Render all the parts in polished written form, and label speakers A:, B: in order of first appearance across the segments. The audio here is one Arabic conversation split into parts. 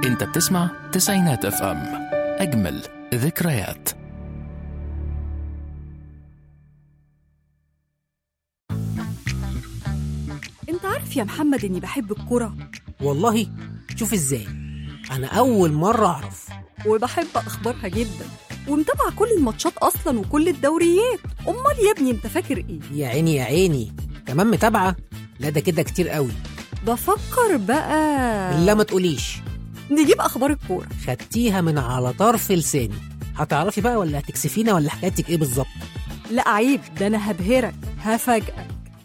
A: انت بتسمع تسعينات اف ام، اجمل ذكريات.
B: انت عارف يا محمد اني بحب الكرة؟
C: والله شوف ازاي، انا اول مرة اعرف.
B: وبحب اخبارها جدا ومتابعة كل الماتشات اصلا وكل الدوريات. امال يا ابني انت فاكر ايه؟
C: يا عيني يا عيني، كمان متابعة؟ لا ده كده كتير قوي.
B: بفكر بقى.
C: لا ما تقوليش،
B: نجيب اخبار الكورة.
C: خدتيها من على طرف لساني. هتعرفي بقى ولا هتكسفينا ولا حكايتك ايه بالظبط؟
B: لا عيب، ده انا هبهرك هفاجئك.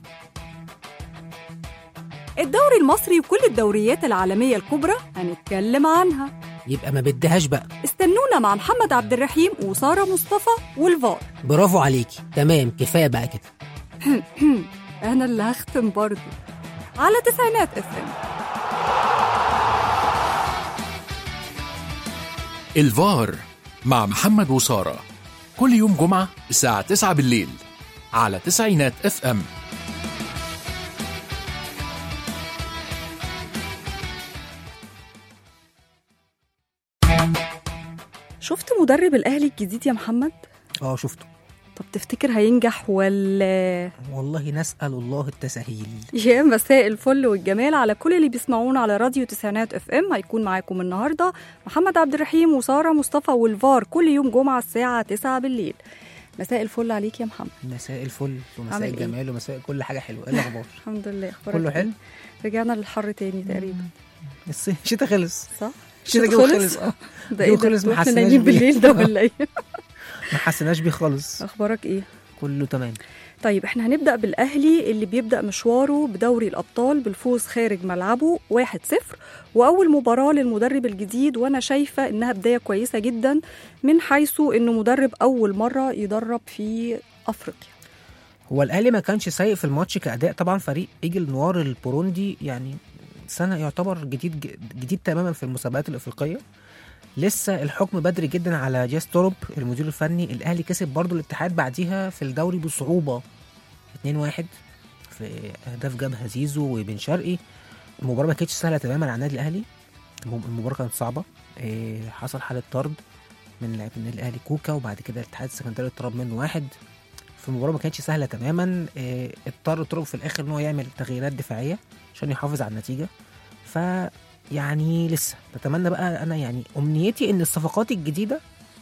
B: الدوري المصري وكل الدوريات العالمية الكبرى هنتكلم عنها.
C: يبقى ما بدهاش بقى.
B: استنونا مع محمد عبد الرحيم وسارة مصطفى والفار.
C: برافو عليكي، تمام كفاية بقى كده.
B: أنا اللي هختم برضو على تسعينات اف ام.
A: الفار مع محمد وسارة، كل يوم جمعة الساعة 9 بالليل على تسعينات اف ام.
B: شفت مدرب الأهلي الجديد يا محمد؟
C: شفته.
B: طب تفتكر هينجح ولا؟
C: والله نسأل الله التسهيل.
B: يا مساء الفل والجمال على كل اللي بيسمعونا على راديو تسعينات اف ام. هيكون معاكم النهاردة محمد عبد الرحيم وسارة مصطفى والفار كل يوم جمعة الساعة 9 بالليل. مساء الفل عليك يا محمد.
C: مساء الفل ومساء الجمال ومساء كل حاجة حلوة. ايه الأخبار؟
B: الحمد لله. اخبارك
C: كله حلو؟
B: رجعنا للحر تاني تقريبا.
C: الشتاء خلص
B: صح؟
C: الشتاء خلص.
B: ده ايه ده؟ ما حسناش بالليل ده ولا ايه؟
C: ما حسناش بيه خالص.
B: اخبارك ايه؟
C: كله تمام.
B: طيب احنا هنبدأ بالأهلي اللي بيبدأ مشواره بدوري الأبطال بالفوز خارج ملعبه 1-0، وأول مباراة للمدرب الجديد، وأنا شايفة إنها بداية كويسة جدا من حيث إنه مدرب أول مرة يدرب في أفريقيا.
C: هو الأهلي ما كانش سيء في الماتش كأداء، طبعا فريق إيجل نوار البوروندي يعني سنة يعتبر جديد تماما في المسابقات الأفريقية. لسه الحكم بدري جدا على جاس توروب المدير الفني. الأهلي كسب برضو الاتحاد بعديها في الدوري بصعوبة 2-1 في أهداف جابها زيزو وبن شرقي. المباراة ما كانتش سهلة تماما على النادي الأهلي، المباراة كانت صعبة. حصل حالة طرد من لاعب النادي الأهلي كوكا، وبعد كده الاتحاد السكندري اتطرد منه 1. في المباراة ما كانتش سهلة تماما. اضطر توروب في الآخر إنه يعمل تغييرات دفاعية عشان يحافظ على النتيجة. يعني لسه بتمنى بقى، انا يعني امنيتي ان الصفقات الجديده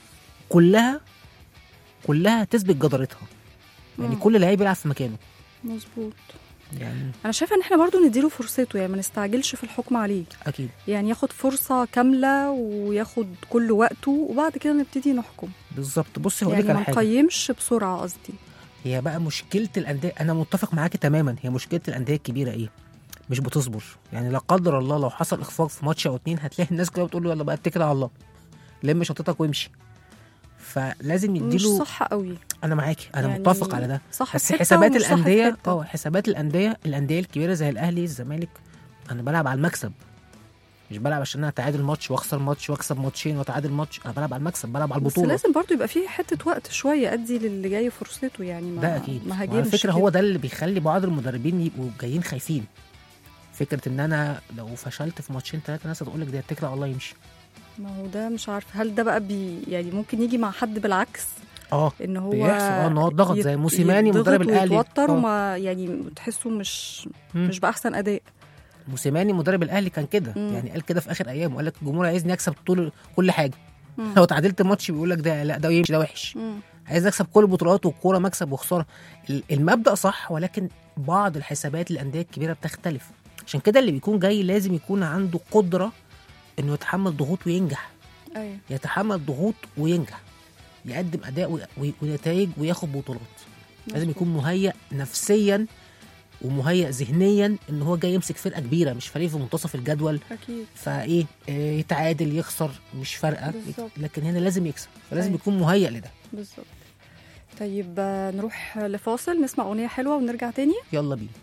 C: كلها تثبت جدارتها، يعني كل لعيب يلعب في مكانه.
B: مظبوط.
C: يعني
B: انا شايفه ان احنا برضو نديله فرصته، يعني ما نستعجلش في الحكم عليه.
C: اكيد
B: يعني ياخد فرصه كامله وياخد كل وقته وبعد كده نبتدي نحكم.
C: بالظبط. بصي هقول لك
B: يعني
C: على حاجه،
B: ما نقيمش بسرعه. قصدي
C: هي بقى مشكله الانديه، انا متفق معاكي تماما. هي مشكله الانديه الكبيره ايه؟ مش بتصبر. يعني لا قدر الله لو حصل اخفاق في ماتش او 2 هتلاقي الناس كلها بتقول له يلا بقى اتكل على الله، لم شنطتك وامشي. فلازم يديله.
B: مش صح قوي.
C: انا معاكي، انا
B: يعني
C: متفق على ده.
B: صح،
C: بس حسابات الانديه
B: حسابات
C: الانديه الكبيره زي الاهلي الزمالك، انا بلعب على المكسب، مش بلعب عشان انا اتعادل ماتش واخسر ماتش واكسب ماتشين واتعادل ماتش. انا بلعب على المكسب، بلعب على البطوله.
B: بس لازم برضو يبقى فيه حته وقت شويه ادي للي جاي فرصته. يعني
C: ده اكيد.
B: ما
C: على فكره هو ده اللي بيخلي بعض المدربين يبقوا جايين خايفين. فكره ان انا لو فشلت في ماتشين 3 ناس هتقول لك ده اتكل على الله يمشي.
B: ما هو ده مش عارف هل ده بقى يعني ممكن يجي مع حد بالعكس.
C: ان هو
B: بيحصل
C: ان هو ضغط زي موسيماني مدرب الاهلي
B: يتوتر وما يعني تحسه مش باحسن اداء.
C: موسيماني مدرب الاهلي كان كده. يعني قال كده في اخر ايام وقال لك الجمهور عايزني اكسب كل حاجه. لو تعادلت ماتش بيقول لك ده لا، ده يمشي، ده وحش. عايز اكسب كل البطولات والكوره مكسب وخساره. المبدا صح، ولكن بعض الحسابات الانديه الكبيره بتختلف. عشان كده اللي بيكون جاي لازم يكون عنده قدره انه يتحمل ضغوط وينجح.
B: أيوة.
C: يتحمل ضغوط وينجح، يقدم اداء ونتائج وياخد بطولات. لازم يكون مهيأ نفسيا ومهيأ ذهنيا ان هو جاي يمسك فرقه كبيره، مش فريق في منتصف الجدول.
B: اكيد.
C: فايه يتعادل يخسر مش فارقه، لكن هنا لازم يكسب، فلازم
B: أيوة.
C: يكون مهيأ لده.
B: بالظبط. طيب نروح لفاصل نسمع اغنيه حلوه ونرجع تاني.
C: يلا بينا.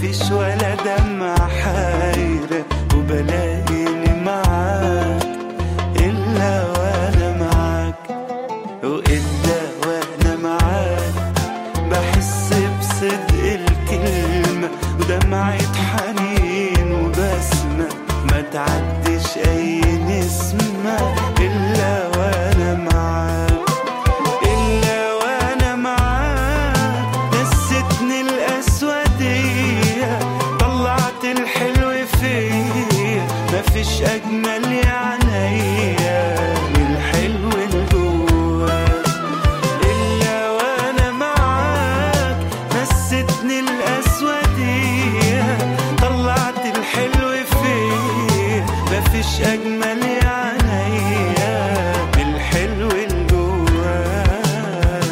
D: مفيش ولا دمعة حايرة وبلاقيني معاك إلا وأنا معاك، وإلا وأنا معاك بحس بصدق الكلمة ودمعة حنين وبسمة ما تعديش أي نسمة إلا وأنا معاك، إلا وأنا معاك نستني الأسودية طلعت الحلو فيا مفيش أجمل يا عينيا من الحلو الجواك، إلا وأنا معاك نستني الأسودية طلعت الحلو فيا مفيش أجمل يا عينيا من الحلو الجواك.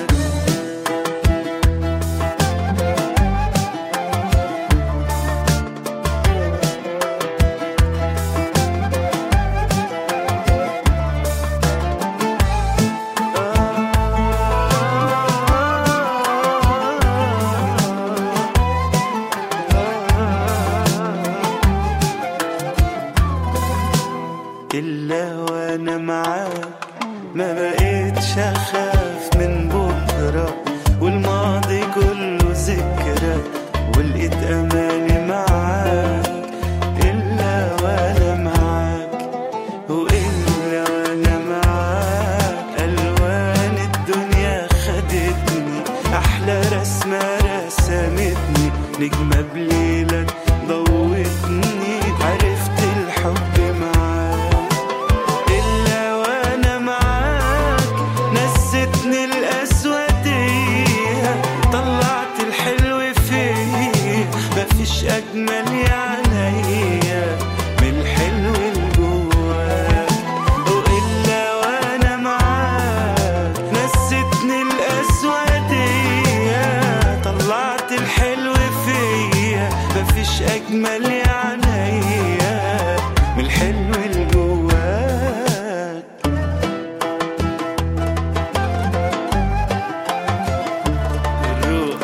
D: إلا وأنا معاك ما بقيتش أخاف من بكرة والماضي كله ذكرى ولقيت أماني معاك، إلا وأنا معاك وإلا وأنا معاك ألوان الدنيا خدتني أحلى رسمة رسمتني نجمة بليلك ضوتني عرفت الحب معاك، إلا وأنا معاك نستني الأسودية طلعت الحلو فيا مفيش أجمل يا عينيا من الحلو الجواك، وإلا وأنا معاك نستني الأسودية طلعت الحلو فيا مفيش أجمل يا عينيا من الحلو الجواك. الروح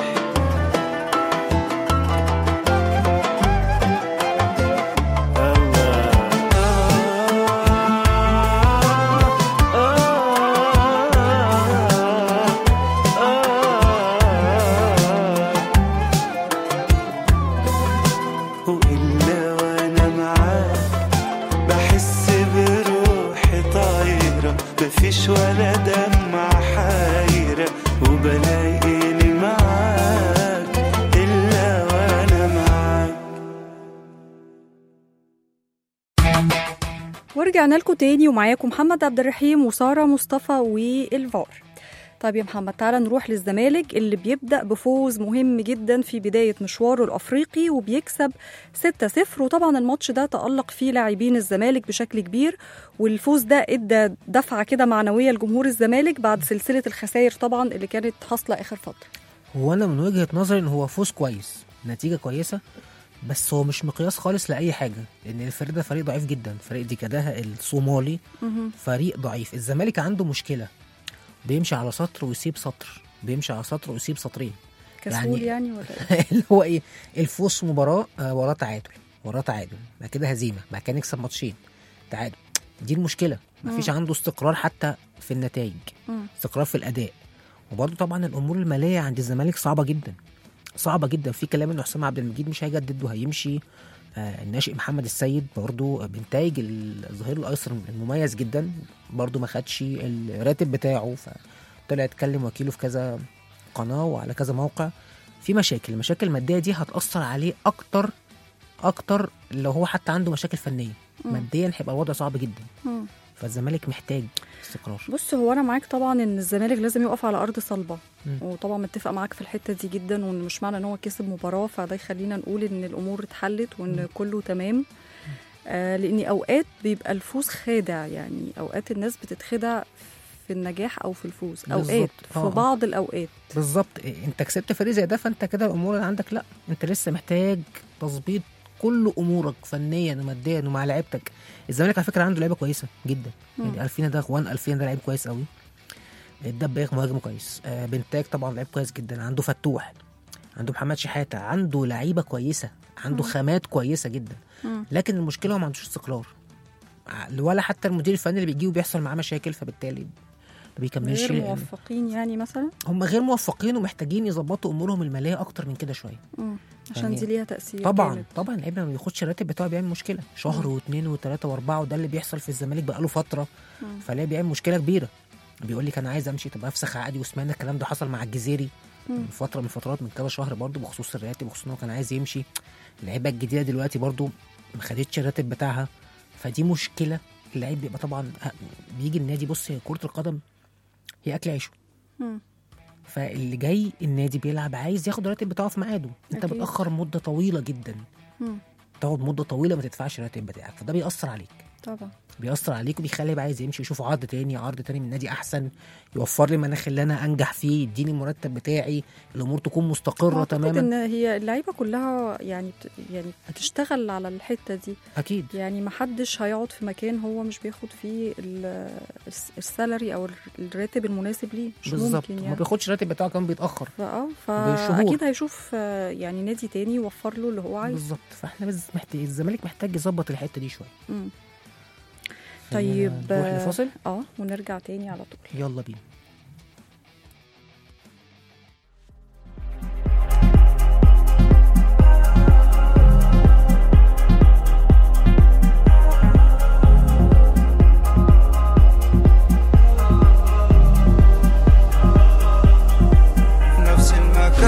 D: وإلا وأنا معاك بحس بروحي طايرة مفيش ولا دمعة حايرة وبلاقيني معاك إلا وأنا معاك.
B: ورجعنا لكم تاني ومعاكم محمد عبد الرحيم وسارة مصطفى والفار. طيب يا محمد تعالى نروح للزمالك اللي بيبدأ بفوز مهم جدا في بداية مشواره الأفريقي وبيكسب 6-0، وطبعا الماتش ده تألق فيه لاعبين الزمالك بشكل كبير، والفوز ده ادى دفعة كده معنوية لجمهور الزمالك بعد سلسلة الخسائر طبعا اللي كانت حاصلة آخر فترة.
C: هو أنا من وجهة نظري إن هو فوز كويس، نتيجة كويسة، بس هو مش مقياس خالص لأي حاجة، لأن الفريق ده فريق ضعيف جدا، فريق دي كداها الصومالي فريق ضعيف. الزمالك عنده مشكلة، بيمشي على سطر ويسيب سطر، بيمشي على سطر ويسيب سطرين،
B: كسول يعني ولا
C: اللي هو ايه، الفوز في مباراة وراه تعادل، بعد كده هزيمة، بعد كده نكسب ماتشين تعادل. دي المشكلة، مفيش عنده استقرار حتى في النتائج، استقرار في الأداء. وبرضه طبعا الأمور المالية عند الزمالك صعبة جدا، في كلام إن حسام عبد المجيد مش هيجدد وهيمشي. الناشئ محمد السيد برضو بنتايج الظهير الايسر المميز جدا، برضو ما خدش الراتب بتاعه، فطلع يتكلم وكيله في كذا قناه وعلى كذا موقع. في المشاكل الماديه دي هتاثر عليه اكتر لو هو حتى عنده مشاكل فنيه. ماديا هيبقى الوضع صعب جدا. فالزمالك محتاج استقرار.
B: بص، هو انا معاك طبعا ان الزمالك لازم يقف على ارض صلبه، وطبعا متفق معاك في الحته دي جدا، وان مش معنى ان هو كسب مباراه فده يخلينا نقول ان الامور اتحلت وان كله تمام. لان اوقات بيبقى الفوز خادع، يعني اوقات الناس بتتخدع في النجاح او في الفوز، اوقات في بعض الاوقات.
C: بالظبط، انت كسبت فريق زي ده فانت كده الامور اللي عندك لا، انت لسه محتاج تظبيط كل امورك فنيا وماديا ومع لعيبتك. الزمالك على فكره عنده لعيبه كويسه جدا، يعني الفينا ده اخوان، الفينا ده لعيب كويس قوي، الدباغ مهاجم كويس، بنتاج طبعا لعيب كويس جدا، عنده فتوح، عنده محمد شحاته، عنده لعيبه كويسه، عنده خامات كويسه جدا، لكن المشكله هو ما عندوش استقرار، ولا حتى المدير الفني اللي بيجي وبيحصل معاه مشاكل، فبالتالي ما بيكملش.
B: غير موفقين يعني مثلا،
C: هم غير موفقين ومحتاجين يظبطوا امورهم الماليه اكتر من كده شويه.
B: عشان
C: يعني
B: دي ليها تاثير
C: طبعا
B: جامد.
C: طبعا اللعيب لما بياخدش الراتب بتاعه بيعمل مشكله شهر واثنين وثلاثه واربعه، وده اللي بيحصل في الزمالك بقاله فتره. فلاعب بيعمل مشكله كبيره، بيقول لك انا عايز امشي، طب افسخ عقدي. وسمعنا الكلام ده حصل مع الجزيري من فتره من فترات، من كذا شهر برضو، بخصوص الراتب، بخصوص انه كان عايز يمشي. اللعيبه الجديده دلوقتي برضو ما خدتش الراتب بتاعها، فدي مشكله. اللعيب بيبقى طبعا بيجي النادي، بص هي كره القدم هي اكل عيشه، فاللي جاي النادي بيلعب عايز ياخد الراتب بتاعه في ميعاده. انت
B: أكيد.
C: بتاخر مده طويله جدا، تقعد مده طويله ما تدفعش الراتب بتاعك، فده بيأثر عليك
B: طبعا،
C: بيأثر عليك وبيخلي بقى عايز يمشي يشوف عرض تاني من نادي احسن، يوفر لي مناخ اللي انا انجح فيه، يديني المرتب بتاعي، الامور تكون مستقره
B: أعتقد
C: تماما.
B: ان هي اللعيبه كلها يعني بتشتغل على الحته دي.
C: اكيد
B: يعني ما حدش هيقعد في مكان هو مش بياخد فيه السالري او الراتب المناسب ليه، مش
C: بالظبط،
B: ممكن
C: ما
B: يعني.
C: بياخدش الراتب بتاعه كمان بيتاخر بالشهور.
B: فاكيد هيشوف يعني نادي تاني يوفر له اللي هو عايزه.
C: بالظبط، فاحنا بس الزمالك محتاج يظبط الحته دي شويه.
B: طيب
C: نروح لفاصل
B: ونرجع تاني على طول.
C: يلا بينا.
D: نفس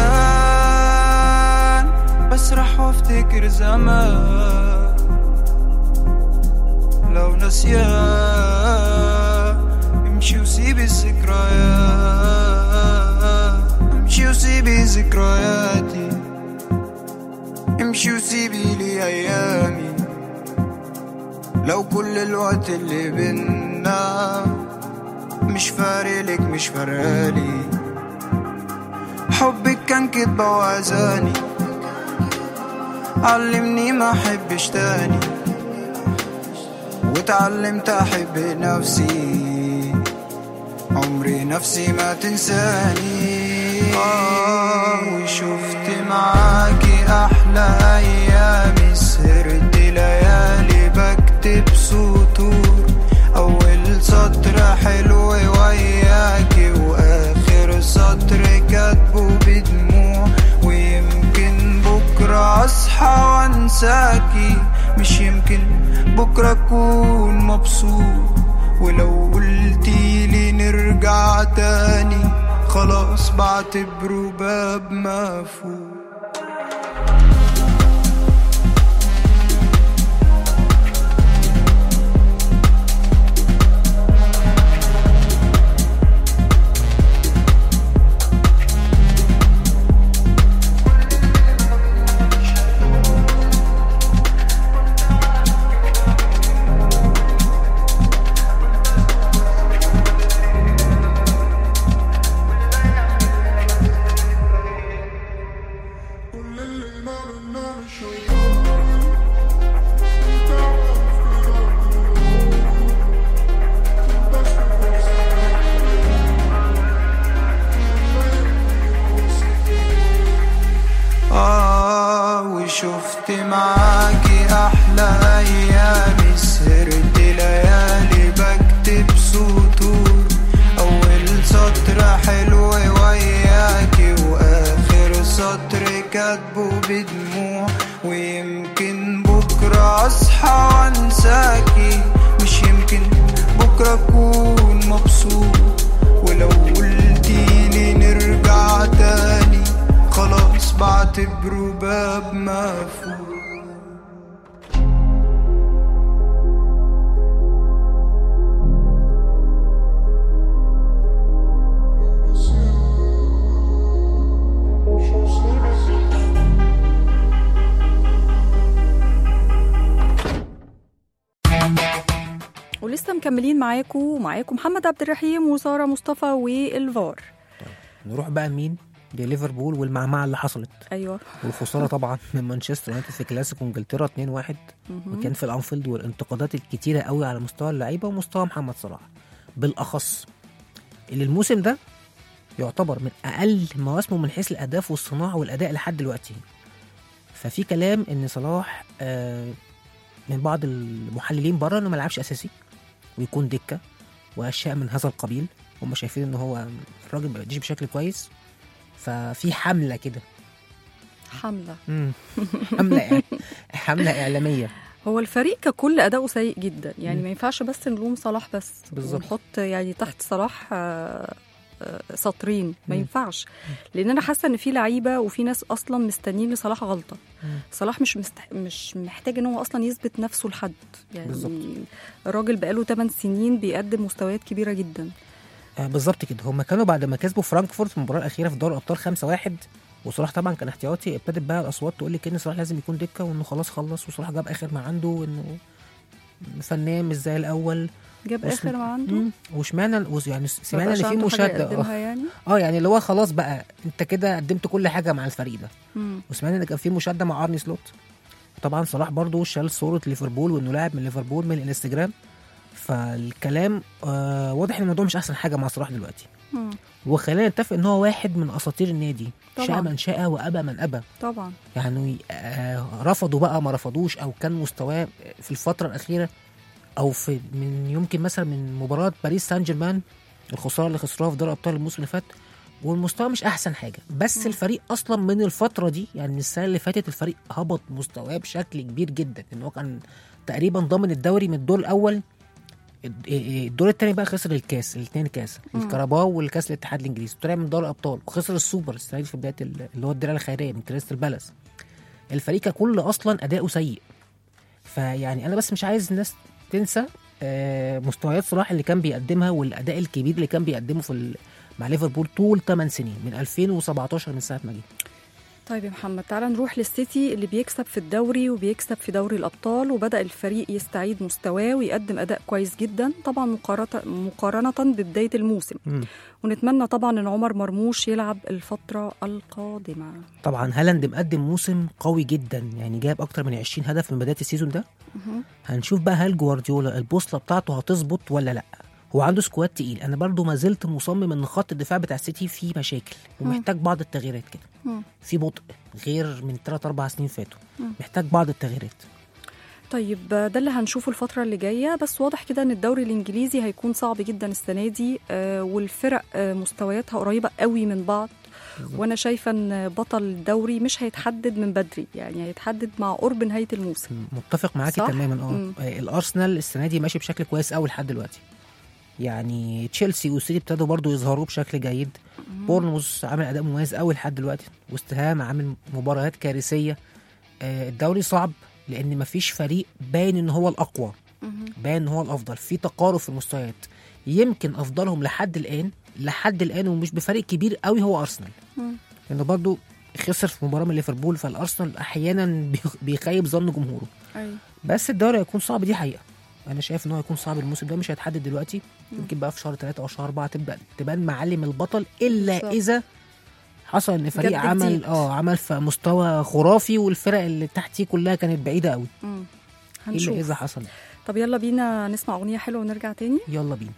D: المكان بسرح وافتكر زمان، لو نسيان امشي وسيبي الذكريات، امشي وسيبي ذكرياتي، امشي وسيبي لي ايامي. لو كل الوقت اللي بينا مش فارقلك مش فارقالي، حبك كان كدبة وأذاني، علمني ما احبش تاني، وتعلمت احب نفسي، عمري نفسي ما تنساني. وشفت معاكي احلى ايامي، سهرت ليالي بكتب سطور، اول سطر حلو وياكي، واخر سطر كاتبه بدموع، ويمكن بكره اصحى وانساكي، مش يمكن بكرة أكون مبسوط. ولو قلتيلي نرجع تاني خلاص بعتبره باب مقفول. وشفت معاكي احلى ايامي، سهرت ليالي بكتب سطور، اول سطر حلو وياكي، واخر سطر كاتبه بدموع، ويمكن بكره اصحى وانساكي، مش يمكن بكره اكون مبسوط. ولو قلتيلي نرجع تاني خلاص بعتبره باب مقفول.
B: ولسه مكملين معاكم محمد عبد الرحيم وسارة مصطفى والفار.
C: نروح بقى مين؟ لليفربول والمعمعة اللي حصلت.
B: ايوه،
C: والخساره طبعا من مانشستر يونايتد في كلاسيكو انجلترا 2-1، وكان في الانفيلد، والانتقادات الكتيره قوي على مستوى اللعيبه ومستوى محمد صلاح بالاخص، اللي الموسم ده يعتبر من اقل مواسمه من حيث الاهداف والصناعه والاداء لحد دلوقتي. ففي كلام ان صلاح من بعض المحللين بره انه ما لعبش اساسي ويكون دكه واشياء من هذا القبيل. هم شايفين ان هو الراجل ما بيديش بشكل كويس، ففي حمله كده،
B: حمله
C: حمله اعلاميه.
B: هو الفريق ككل اداؤه سيء جدا، يعني ما ينفعش بس نلوم صلاح بس ونحط يعني تحت صلاح سطرين، ما ينفعش. لان انا حاسه ان في لعيبه وفي ناس اصلا مستنيين لصلاح غلطه. صلاح مش محتاج ان هو اصلا يثبت نفسه لحد، يعني بالزبط. الراجل بقاله 8 سنين بيقدم مستويات كبيره جدا.
C: بالظبط كده. هم كانوا بعد ما كسبوا فرانكفورت في المباراه الاخيره في دوري الابطال 5-1، وصلاح طبعا كان احتياطي، ابتدت بقى الاصوات تقول لك ان صلاح لازم يكون دكه وانه خلاص خلص، وصلاح جاب اخر ما عنده، وانه فنان مش زي الاول،
B: جاب اخر ما عنده.
C: وشمعنا يعني سمعنا ان في مشاده يعني اللي هو خلاص بقى انت كده قدمت كل حاجه مع الفريق ده. وسمعنا ان كان في مشاده مع ارني سلوت. طبعا صلاح برضو شال صوره ليفربول وانه لاعب من ليفربول من الانستجرام، فالكلام واضح ان الموضوع مش احسن حاجه مع صلاح دلوقتي. وخلينا نتفق ان هو واحد من اساطير النادي، شاء من شاء وابى من ابى
B: طبعا.
C: يعني رفضوا بقى ما رفضوش، او كان مستواه في الفتره الاخيره او في من يمكن مثلا من مباراه باريس سان جيرمان الخساره اللي خسروها في دوري الابطال الموسم اللي فات، والمستوى مش احسن حاجه. بس الفريق اصلا من الفتره دي يعني السنه اللي فاتت الفريق هبط مستواه بشكل كبير جدا، ان هو كان تقريبا ضامن الدوري من الدور الاول. الدور الثاني بقى خسر الكاس، الاثنين كاس الكاراباو والكاس الاتحاد الانجليزي، طلع من دوري الابطال، وخسر السوبر السنه دي في بدايه اللي هو الدرع الخيريه من كريستال بالاس. الفريق ككل اصلا اداؤه سيء. فيعني انا بس مش عايز الناس تنسى مستويات صلاح اللي كان بيقدمها والاداء الكبير اللي كان بيقدمه مع ليفربول طول 8 سنين من 2017 من ساعه ما جه.
B: طيب يا محمد، تعالى نروح للسيتي اللي بيكسب في الدوري وبيكسب في دوري الأبطال، وبدأ الفريق يستعيد مستواه ويقدم أداء كويس جدا طبعا مقارنة ببداية الموسم. ونتمنى طبعا أن عمر مرموش يلعب الفترة القادمة.
C: طبعا هالاند مقدم موسم قوي جدا، يعني جاب أكتر من 20 هدف من بداية السيزون ده. هنشوف بقى هل جوارديولا البوصلة بتاعته هتظبط ولا لأ. هو عنده سكواد تقيل، انا برضو ما زلت مصمم ان خط الدفاع بتاع السيتي فيه مشاكل ومحتاج بعض التغييرات كده، في بطء غير من 3-4 سنين فاتوا، محتاج بعض التغييرات.
B: طيب ده اللي هنشوفه الفترة اللي جاية، بس واضح كده ان الدوري الانجليزي هيكون صعب جدا السنة دي، والفرق مستوياتها قريبة قوي من بعض. وانا شايفه ان بطل الدوري مش هيتحدد من بدري، يعني هيتحدد مع قرب نهاية الموسم.
C: متفق معاكي تماما. الارسنال السنة دي ماشي بشكل كويس قوي لحد دلوقتي، يعني تشيلسي والسيتي ابتدوا برضو يظهروا بشكل جيد. بورنموث عامل اداء مميز قوي لحد دلوقتي، واستهام عامل مباريات كارثيه. الدوري صعب لان مفيش فريق باين ان هو الاقوى، باين ان هو الافضل، في تقارب في المستويات. يمكن افضلهم لحد الان ومش بفريق كبير قوي هو ارسنال، لانه برضو خسر في مباراه من ليفربول، فالارسنال احيانا بيخيب ظن جمهوره. بس الدوري هيكون صعب، دي حقيقه. انا شايف ان هو هيكون صعب الموسم ده، مش هيتحدد دلوقتي، يمكن بقى في شهر 3 او شهر 4 تبدا تبان معالم البطل، الا اذا حصل ان فريق عمل في مستوى خرافي والفرق اللي تحتيه كلها كانت بعيده قوي.
B: هنشوف
C: الا اذا حصل.
B: طب يلا بينا نسمع اغنيه حلوه ونرجع تاني.
C: يلا بينا.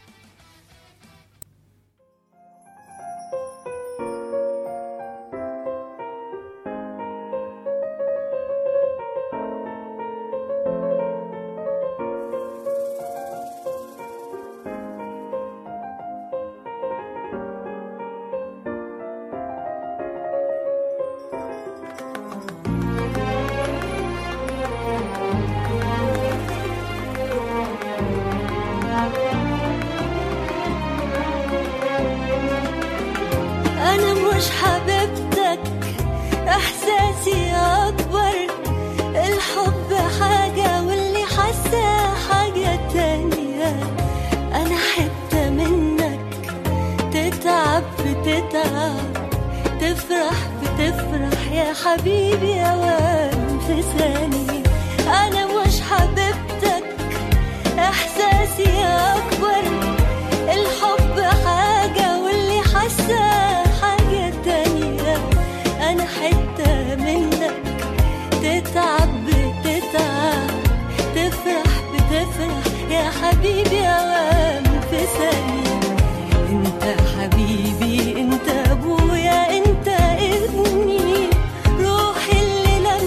E: مش حبيبتك، احساسي اكبر، الحب حاجة واللي حاسة حاجة تانية. انا حتة منك، تتعب بتتعب، تفرح بتفرح يا حبيبي اوام في ثانية. انا مش حبيبتك، احساسي اكبر، الحب حاجة واللي حاسة أنا حتة منك، تتعب بتتعب، تفرح بتفرح يا حبيبي أوام في ثانية. أنت حبيبي، أنت أبويا، أنت ابني، روحي اللي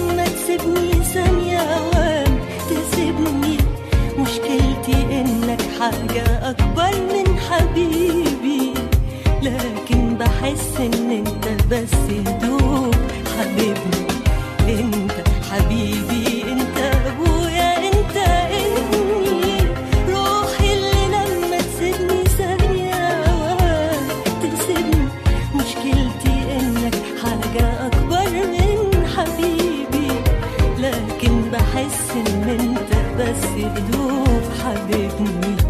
E: بس هدوء حبيبني. انت حبيبي، انت ابويا، انت ابني، روحي اللي لما تسيبني ثانية تسيبني. مشكلتي انك حاجة اكبر من حبيبي، لكن بحس ان انت بس هدوء حبيبني.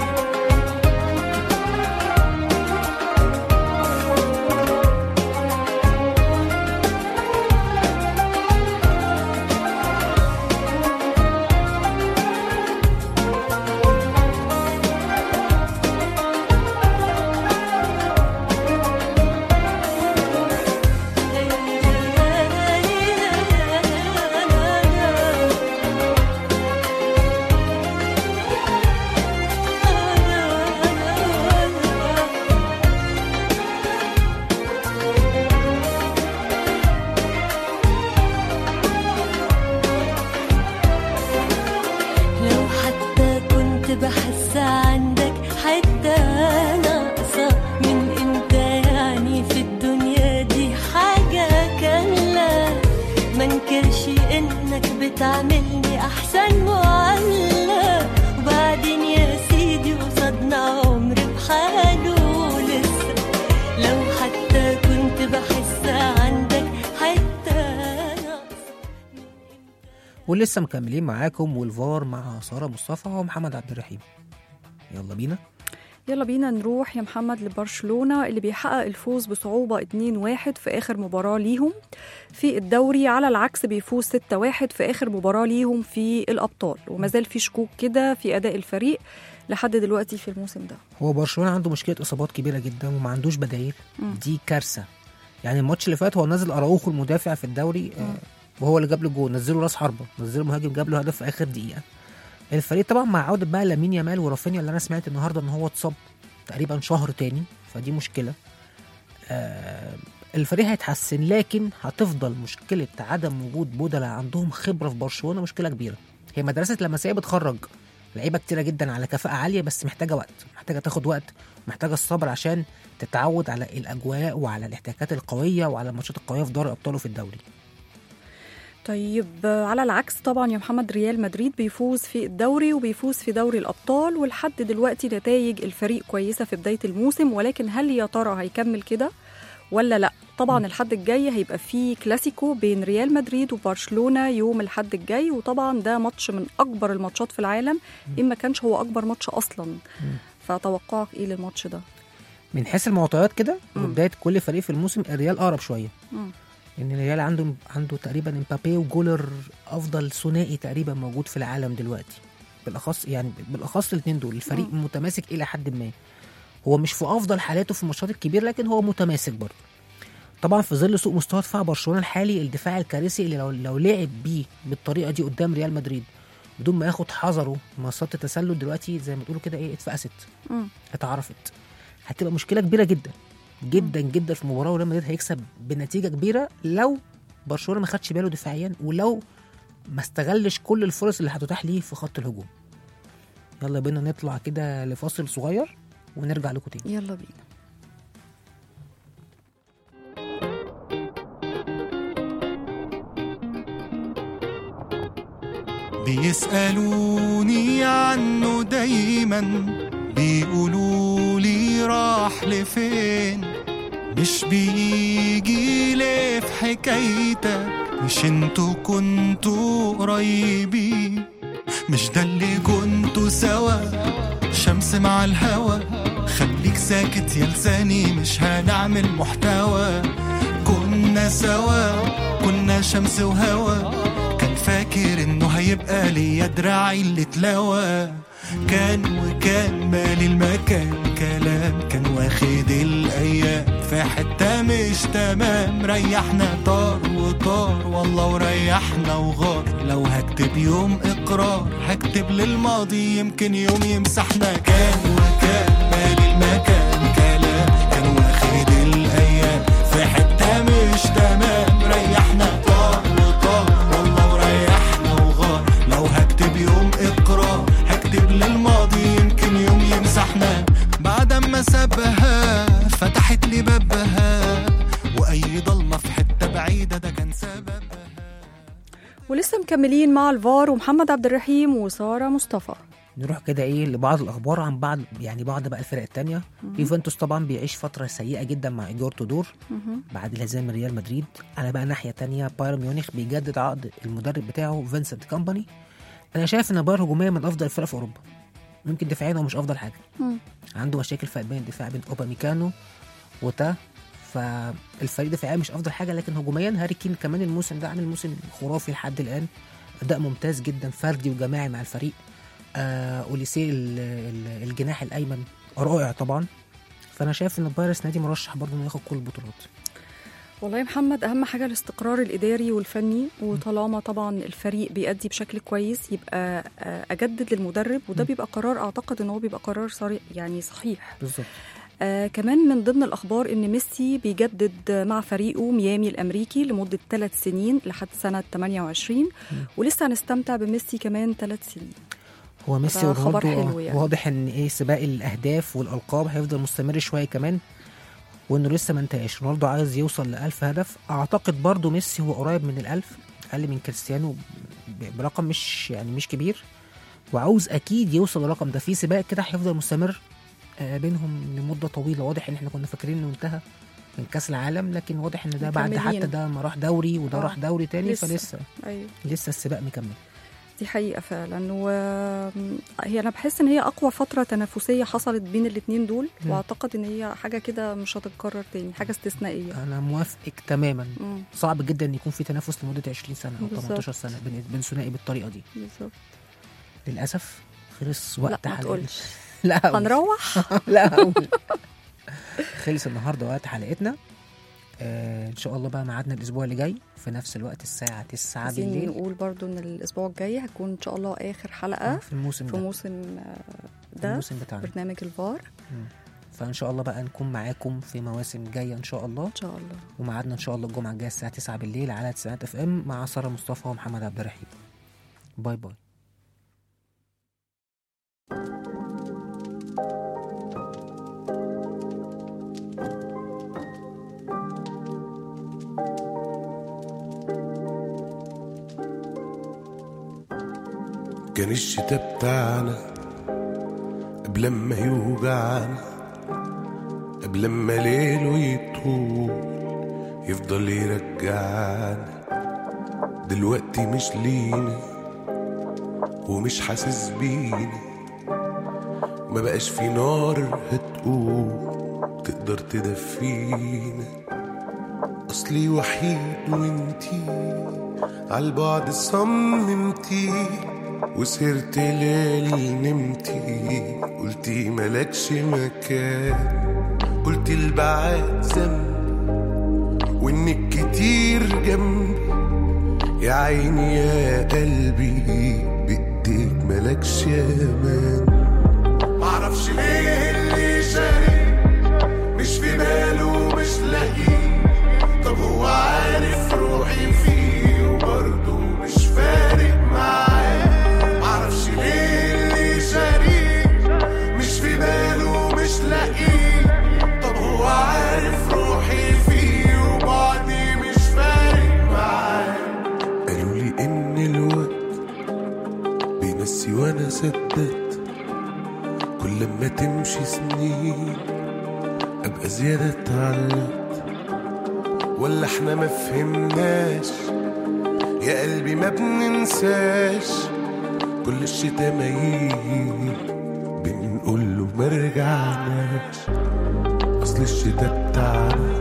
E: بحس عندك حتى ناقصة من انت، يعني في الدنيا دي حاجة كاملة. منكرش انك بتعملني احسن معاملة، وبعدين يا سيدي قصادنا عمر بحاله لسه. لو حتى كنت بحس عندك حتى ناقصة.
C: ولسه مكملين معاكم والفار مع سارة مصطفى ومحمد عبد الرحيم. يلا بينا
B: نروح يا محمد لبرشلونة اللي بيحقق الفوز بصعوبة 2-1 في آخر مباراة ليهم في الدوري، على العكس بيفوز 6-1 في آخر مباراة ليهم في الأبطال. وما زال في شكوك كده في أداء الفريق لحد دلوقتي في الموسم ده.
C: هو برشلونة عنده مشكلة إصابات كبيرة جدا وما عندوش بدايل، دي كارثة. يعني الماتش اللي فات هو نزل أراوخو المدافع في الدوري وهو اللي جاب له جول، نزله راس حربة، نزله مهاجم جاب له هدف في آخر دقيقة. الفريق طبعا مع عودة بقى لامين يامال ورافينيا اللي أنا سمعت النهاردة إن هو اتصاب تقريبا شهر تاني، فدي مشكلة. الفريق هيتحسن، لكن هتفضل مشكلة عدم وجود بدلاء عندهم خبرة في برشلونة مشكلة كبيرة. هي مدرسة لمسية بتخرج لعيبة كتيرة جدا على كفاءة عالية، بس محتاجة وقت، محتاجة تاخد وقت، محتاجة الصبر عشان تتعود على الأجواء وعلى الاحتكاكات القوية وعلى الماتشات القوية في دوري أبطال وفي الدوري.
B: طيب على العكس طبعا يا محمد، ريال مدريد بيفوز في الدوري وبيفوز في دوري الأبطال، ولحد دلوقتي نتائج الفريق كويسة في بداية الموسم، ولكن هل يا ترى هيكمل كده ولا لا؟ طبعا الحد الجاي هيبقى فيه كلاسيكو بين ريال مدريد وبرشلونة يوم الحد الجاي، وطبعا ده ماتش من أكبر الماتشات في العالم، إن ما كانش هو أكبر ماتش أصلا. فتوقعك إيه للماتش ده؟
C: من حيث المعطيات كده وبداية كل فريق في الموسم الريال أقرب شوية، ان الريال عنده تقريبا امبابي وجولر افضل ثنائي تقريبا موجود في العالم دلوقتي، بالاخص الاثنين دول. الفريق متماسك الى حد ما، هو مش في افضل حالاته في الماتشات الكبيره، لكن هو متماسك برضه. طبعا في ظل سوء مستوى دفاع برشلونه الحالي، الدفاع الكارثي اللي لو لعب بيه بالطريقه دي قدام ريال مدريد بدون ما ياخد حذره، مسات التسلل دلوقتي زي ما تقولوا كده اتفقست، اتعرفت، هتبقى مشكله كبيره جدا جدا جدا في مباراه. وريال مدريد هيكسب بنتيجه كبيره لو برشلونه ما خدش باله دفاعيا، ولو ما استغلش كل الفرص اللي هتتاح ليه في خط الهجوم. يلا بينا نطلع كده لفاصل صغير ونرجع لكم تاني.
B: يلا بينا.
D: بيسألوني عنه دايما، بيقولوا لي راح لفين، مش بيجي ليه في حكايتك، مش انتوا كنتوا قريبين، مش ده اللي كنتوا سوا، شمس مع الهوا، خليك ساكت يا لساني مش هنعمل محتوى، كنا سوا كنا شمس وهوا، كان فاكر انه هيبقى ليا دراعي اللي اتلوى، كان وكان مالي المكان كلام، كان واخد الايام في حتة مش تمام، ريحنا طار وطار والله وريحنا وغار، لو هكتب يوم اقرار هكتب للماضي يمكن يوم يمسحنا، كان وكان مالي المكان كلام، كان واخد الايام في حتة مش تمام، ريحنا طار وطار والله وريحنا وغار، لو هكتب يوم اقرار هكتب للماضي يمكن يوم يمسحنا، بعد ما سابها فتحت لي بابها، واي
B: ولسه مكملين مع الفار ومحمد عبد الرحيم وسارة مصطفى.
C: نروح كده لبعض الاخبار عن بعض بقى الفرق التانية. يوفنتوس طبعا بيعيش فتره سيئه جدا مع ايجور تودور بعد الهزيمه من ريال مدريد. على بقى ناحيه تانية بايرن ميونخ بيجدد عقد المدرب بتاعه فينسنت كامباني. انا شايف ان بايرن هجوميا من افضل الفرق في اوروبا، ممكن دفاعيا هو مش افضل حاجه. عنده مشاكل في قلبين الدفاع بين اوباميكانو وتا، فالفريق دفاعيا مش افضل حاجه، لكن هجوميا هاري كين كمان الموسم ده عامل موسم خرافي لحد الان، اداء ممتاز جدا فردي وجماعي مع الفريق. اوليسي الجناح الايمن رائع طبعا. فانا شايف ان بايرن السنه دي مرشح برضه انه ياخد كل البطولات.
B: والله يا محمد اهم حاجه الاستقرار الاداري والفني، وطالما طبعا الفريق بيأدي بشكل كويس يبقى اجدد للمدرب، وده بيبقى قرار اعتقد ان هو بيبقى قرار يعني صحيح
C: بالظبط.
B: كمان من ضمن الأخبار إن ميسي بيجدد مع فريقه ميامي الأمريكي لمدة 3 سنين لحد سنة 28 ولسه هنستمتع بميسي كمان 3 سنين.
C: هو ميسي
B: ورونالدو
C: يعني. واضح إن سباق الأهداف والألقاب هيفضل مستمر شوية كمان، وإنه لسه ما انتهاش. رونالدو عايز يوصل ل1000 هدف، أعتقد برضو ميسي هو قريب من 1000، أقل من كريستيانو برقم مش كبير، وعاوز أكيد يوصل للرقم ده. في سباق كده هيفضل مستمر بينهم لمدة طويلة. واضح ان احنا كنا فاكرين انه انتهى من كاس العالم، لكن واضح ان ده بعد حتى ده ما راح دوري وده راح دوري تاني فلسه لسه السباق مكمل.
B: دي حقيقة فعلا. وهي انا بحس ان هي اقوى فترة تنافسية حصلت بين الاثنين دول، واعتقد ان هي حاجة كده مش هتتكرر تاني، حاجة استثنائية.
C: انا موافقك تماما. صعب جدا ان يكون في تنافس لمدة 20 سنة او 18 سنة بين ثنائي بالطريقة دي. بالظبط. للاسف خلص وقت حلقتنا. لا
B: هنروح.
C: لا خلص النهارده وقت حلقتنا. ان شاء الله بقى ميعادنا الاسبوع اللي جاي في نفس الوقت الساعه 9 بالليل.
B: نقول برضو ان الاسبوع الجاي هتكون ان شاء الله اخر حلقه
C: في الموسم
B: ده الموسم بتاعنا برنامج الفار.
C: فان شاء الله بقى نكون معاكم في مواسم جايه ان شاء الله. وميعادنا ان شاء الله الجمعه الجايه الساعه 9 بالليل على تسعينات اف ام مع ساره مصطفى ومحمد عبد الرحيم. باي باي.
F: كان الشتاء بتاعنا قبل ما يوجعنا، قبل ما ليله يطول يفضل يرجعنا. دلوقتي مش لينا ومش حاسس بينا، ما بقاش في نار هتقوم تقدر تدفينا. أصلي وحيد وانتي عالبعد صممتي، وسهرت ليالي نمتي قلتي ملكش مكان، قلتي البعاد ذنب وانك كتير جنبي. يا عيني يا قلبي بإيديك ملكش امان. معرفش ليه اللي شاري مش في باله مش لاقيه، طب هو عارف روحي فيه وبرضه مش فارق معاه. معرفش ليه اللي شاري مش في باله مش لاقيه، طب هو عارف روحي فيه وبعدي مش فارق معاه. قالولي ان الوقت بينسي وانا صدقت، كل ما تمشي سنين ابقى زيادة اتعلقت. ولا احنا ما فهمناش يا قلبي ما بننساش، كل الشتا ما يجي بنقوله ما رجعناش. اصل الشتا بتاعنا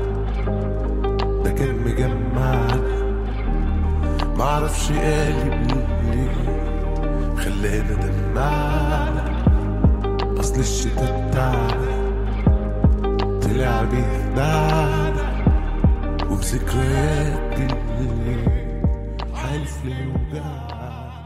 F: ده كان مجمعنا، معرفش قالب ليه خلانا دمعنا. اصل الشتا بتاعنا طلع بيخدعنا، وبذكريات بالليل حالف ليوجعنا.